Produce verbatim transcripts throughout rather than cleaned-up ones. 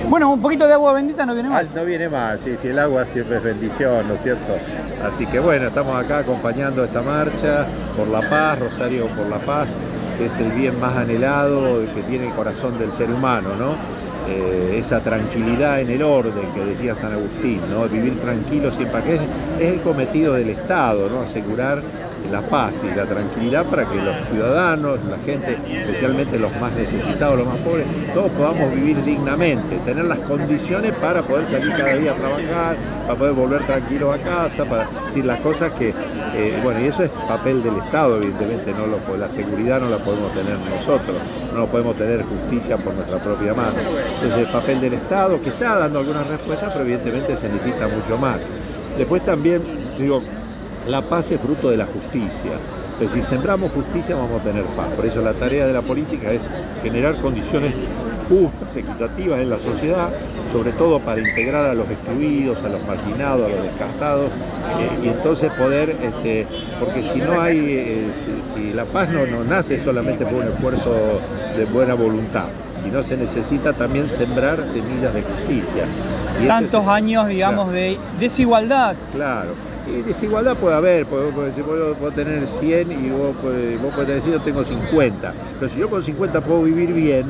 Bueno, un poquito de agua bendita no viene mal. Ah, no viene mal, sí, sí, el agua siempre es bendición, ¿no es cierto? Así que bueno, estamos acá acompañando esta marcha por la paz, Rosario por la Paz, que es el bien más anhelado que tiene el corazón del ser humano, ¿no? Eh, esa tranquilidad en el orden que decía San Agustín, ¿no? Vivir tranquilo siempre, que es, es el cometido del Estado, ¿no? Asegurar la paz y la tranquilidad para que los ciudadanos, la gente, especialmente los más necesitados, los más pobres, todos podamos vivir dignamente, tener las condiciones para poder salir cada día a trabajar, para poder volver tranquilos a casa, para decir las cosas que, eh, bueno, y eso es papel del Estado, evidentemente, no lo, la seguridad no la podemos tener nosotros, no podemos tener justicia por nuestra propia mano. Entonces el papel del Estado, que está dando algunas respuestas, pero evidentemente se necesita mucho más. Después también, digo, la paz es fruto de la justicia. Entonces, si sembramos justicia vamos a tener paz. Por eso la tarea de la política es generar condiciones justas, equitativas en la sociedad, sobre todo para integrar a los excluidos, a los marginados, a los descartados, eh, y entonces poder, este, porque si no hay, eh, si, si la paz no, no nace solamente por un esfuerzo de buena voluntad, sino se necesita también sembrar semillas de justicia. Y Tantos es, años, digamos, claro, de desigualdad. Claro. Sí, desigualdad puede haber, puedo, puedo, puedo tener cien y vos, vos podés decir yo tengo cincuenta, pero si yo con cincuenta puedo vivir bien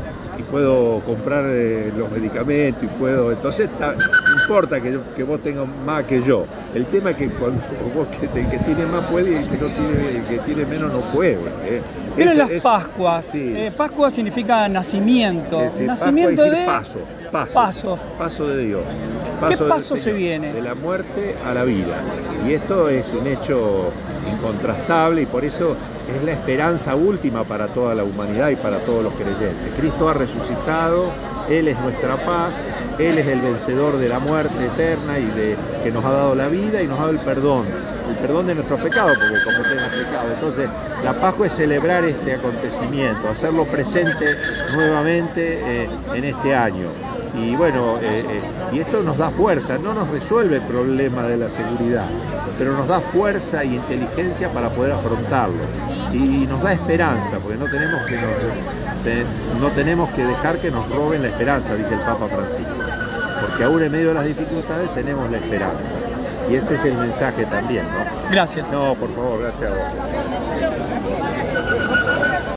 y puedo comprar eh, los medicamentos y puedo, entonces está, no importa que, que vos tengas más que yo, el tema es que cuando vos que, el que tiene más puede y el que, no tiene, el que tiene menos no puede. Eh. Vienen las Pascuas, sí. eh, Pascua significa nacimiento, es, nacimiento de paso, paso, paso, paso de Dios. Paso ¿Qué paso se viene? De la muerte a la vida. Y esto es un hecho incontrastable y por eso es la esperanza última para toda la humanidad y para todos los creyentes. Cristo ha resucitado, Él es nuestra paz, Él es el vencedor de la muerte eterna y de, que nos ha dado la vida y nos ha dado el perdón. El perdón de nuestros pecados, porque cometemos pecados. Entonces, la Pascua es celebrar este acontecimiento, hacerlo presente nuevamente eh, en este año. Y bueno, eh, eh, y esto nos da fuerza, no nos resuelve el problema de la seguridad, pero nos da fuerza y inteligencia para poder afrontarlo. Y nos da esperanza, porque no tenemos que, nos, de, no tenemos que dejar que nos roben la esperanza, dice el Papa Francisco. Porque aún en medio de las dificultades tenemos la esperanza. Y ese es el mensaje también, ¿no? Gracias. No, por favor, gracias a vos.